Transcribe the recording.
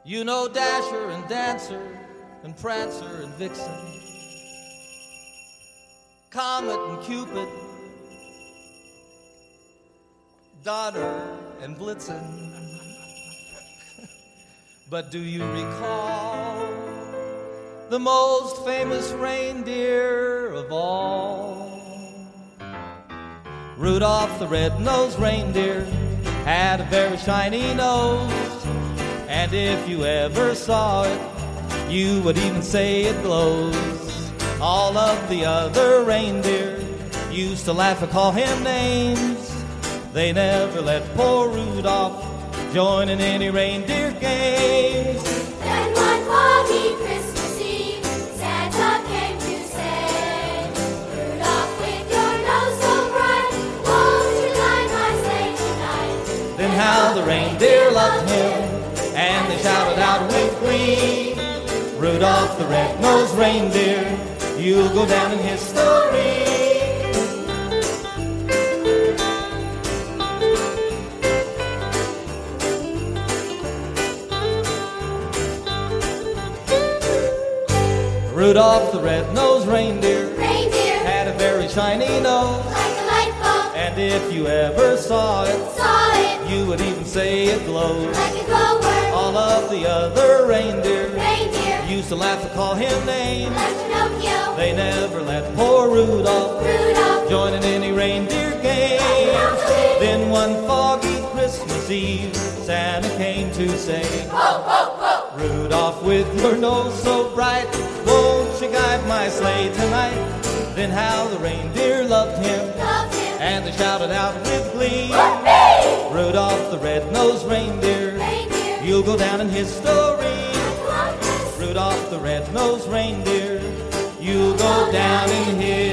You know Dasher and Dancer and Prancer and Vixen, Comet and Cupid, Donner and Blitzen. But do you recall the most famous reindeer of all? Rudolph the red-nosed reindeer had a very shiny nose, and if you ever saw it, you would even say it glows. All of the other reindeer used to laugh and call him names. They never let poor Rudolph join in any reindeer games. Then one foggy Christmas Eve, Santa came to say, Rudolph, with your nose so bright, won't you light my sleigh tonight? Then how the reindeer loved him, and they shouted out with glee, Rudolph the red-nosed reindeer, you'll go down in history. Rudolph the red-nosed reindeer had a very shiny nose, like a light bulb, and if you ever saw it, you would even say it glows. like a glowworm. All of the other reindeer used to laugh and call him names. like Pinocchio, They never let poor Rudolph join in any reindeer games. Then one foggy Christmas Eve, Santa came to say, ho, ho, ho. Rudolph, with your nose so bright, won't you guide my sleigh tonight? Then how the reindeer loved him, Loved him, and they shouted out with glee, Whoopee! Rudolph the red-nosed reindeer, Reindeer, you'll go down in history. like a Rudolph the red-nosed reindeer, you'll go down in history.